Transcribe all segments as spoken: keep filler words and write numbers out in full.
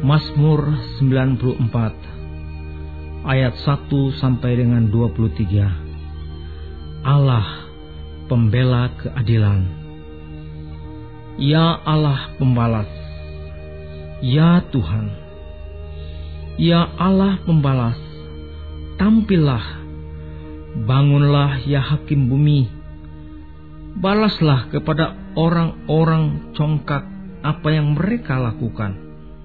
Mazmur sembilan puluh empat ayat satu sampai dengan dua puluh tiga. Allah pembela keadilan. Ya Allah pembalas. Ya Tuhan. Ya Allah pembalas. Tampillah. Bangunlah ya hakim bumi. Balaslah kepada orang-orang congkak apa yang mereka lakukan.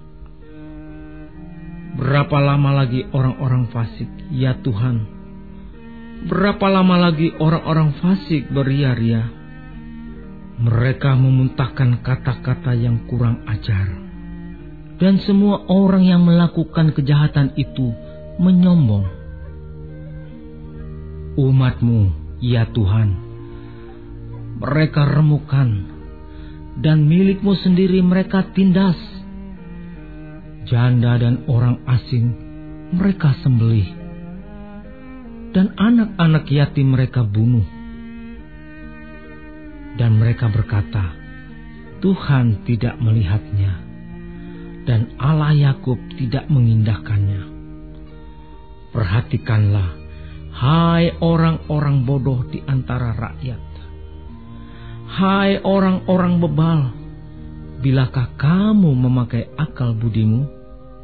Berapa lama lagi orang-orang fasik, ya Tuhan? Berapa lama lagi orang-orang fasik beria-ria? Mereka memuntahkan kata-kata yang kurang ajar. Dan semua orang yang melakukan kejahatan itu menyombong. Umat-Mu, ya Tuhan, mereka remukan, dan milik-Mu sendiri mereka tindas. Janda dan orang asing mereka sembelih, dan anak-anak yatim mereka bunuh. Dan mereka berkata, Tuhan tidak melihatnya, dan Allah Yakub tidak mengindahkannya. Perhatikanlah, hai orang-orang bodoh di antara rakyat. Hai orang-orang bebal, bilakah kamu memakai akal budimu?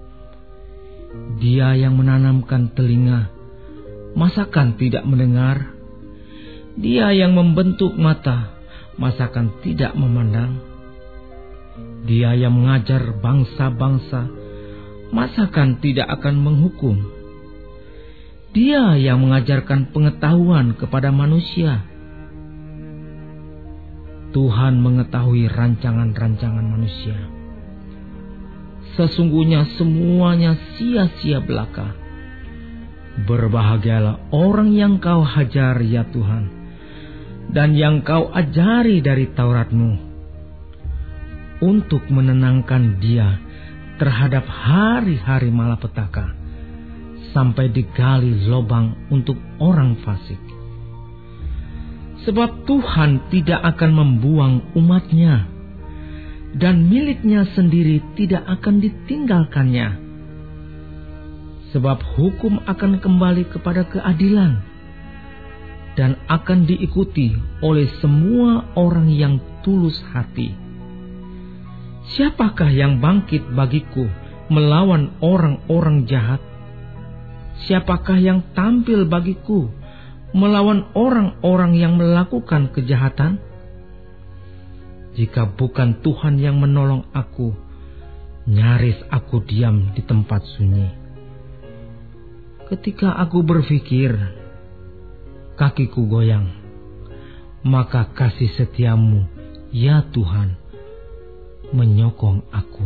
Dia yang menanamkan telinga, masakan tidak mendengar? Dia yang membentuk mata, masakan tidak memandang? Dia yang mengajar bangsa-bangsa, masakan tidak akan menghukum? Dia yang mengajarkan pengetahuan kepada manusia. Tuhan mengetahui rancangan-rancangan manusia. Sesungguhnya semuanya sia-sia belaka. Berbahagialah orang yang Kau hajar, ya Tuhan, dan yang Kau ajari dari Taurat-Mu, untuk menenangkan dia terhadap hari-hari malapetaka, sampai digali lubang untuk orang fasik. Sebab Tuhan tidak akan membuang umat-Nya, dan milik-Nya sendiri tidak akan ditinggalkannya. Sebab hukum akan kembali kepada keadilan, dan akan diikuti oleh semua orang yang tulus hati. Siapakah yang bangkit bagiku melawan orang-orang jahat? Siapakah yang tampil bagiku melawan orang-orang yang melakukan kejahatan? Jika bukan Tuhan yang menolong aku, nyaris aku diam di tempat sunyi. Ketika aku berpikir, kakiku goyang, maka kasih setiamu, ya Tuhan, menyokong aku.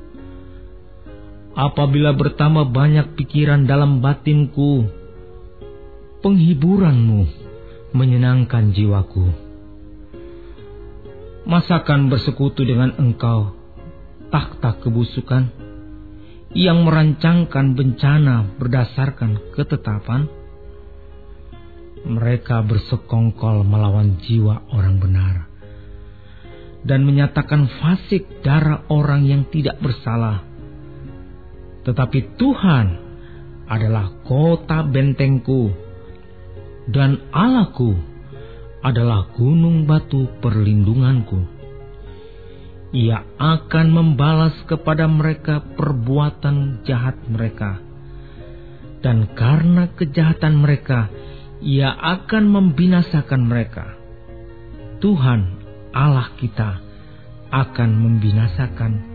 Apabila bertambah banyak pikiran dalam batinku, penghiburan-Mu menyenangkan jiwaku. Masakan bersekutu dengan Engkau, takhta kebusukan, yang merancangkan bencana berdasarkan ketetapan? Mereka bersekongkol melawan jiwa orang benar, dan menyatakan fasik darah orang yang tidak bersalah. Tetapi Tuhan adalah kota bentengku, dan Allahku adalah gunung batu perlindunganku. Ia akan membalas kepada mereka perbuatan jahat mereka, dan karena kejahatan mereka, Ia akan membinasakan mereka. Tuhan Allah kita akan membinasakan